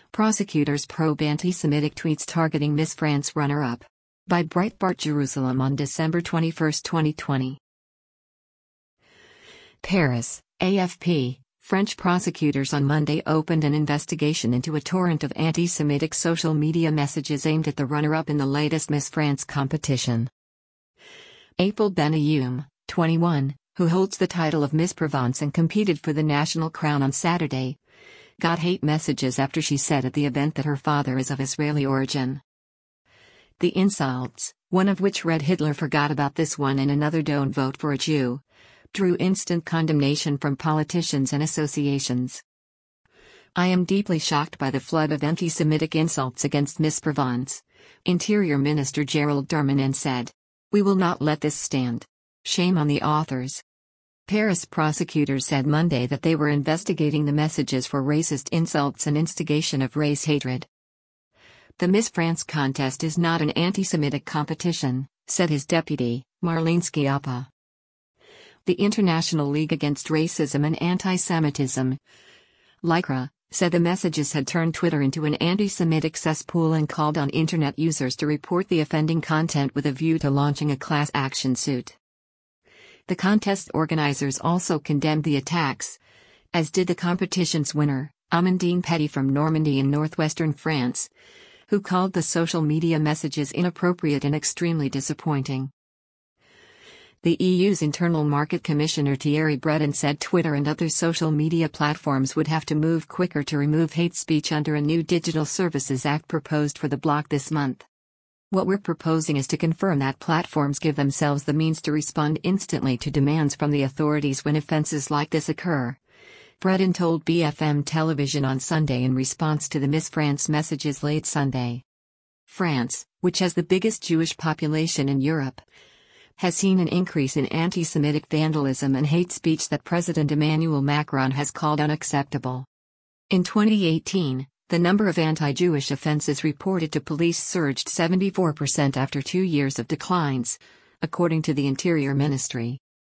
Prosecutors probe anti-Semitic tweets targeting Miss France runner-up. By Breitbart Jerusalem on December 21, 2020. Paris, AFP. French prosecutors on Monday opened an investigation into a torrent of anti-Semitic social media messages aimed at the runner-up in the latest Miss France competition. April Benayoum, 21, who holds the title of Miss Provence and competed for the national crown on Saturday, got hate messages after she said at the event that her father is of Israeli origin. The insults, one of which read "Hitler forgot about this one" and another "Don't vote for a Jew," drew instant condemnation from politicians and associations. "I am deeply shocked by the flood of anti-Semitic insults against Miss Provence," Interior Minister Gerald Darmanin said. "We will not let this stand. Shame on the authors." Paris prosecutors said Monday that they were investigating the messages for racist insults and instigation of race hatred. "The Miss France contest is not an anti-Semitic competition," said his deputy, Marlene Schiappa. The International League Against Racism and Anti-Semitism, LICRA, said the messages had turned Twitter into an anti-Semitic cesspool and called on Internet users to report the offending content with a view to launching a class action suit. The contest organizers also condemned the attacks, as did the competition's winner, Amandine Petit from Normandy in northwestern France, who called the social media messages inappropriate and extremely disappointing. The EU's Internal Market Commissioner Thierry Breton said Twitter and other social media platforms would have to move quicker to remove hate speech under a new Digital Services Act proposed for the bloc this month. "What we're proposing is to confirm that platforms give themselves the means to respond instantly to demands from the authorities when offenses like this occur," Breton told BFM television on Sunday in response to the Miss France messages late Sunday. France, which has the biggest Jewish population in Europe, has seen an increase in anti-Semitic vandalism and hate speech that President Emmanuel Macron has called unacceptable. In 2018, the number of anti-Jewish offenses reported to police surged 74% after 2 years of declines, according to the Interior Ministry.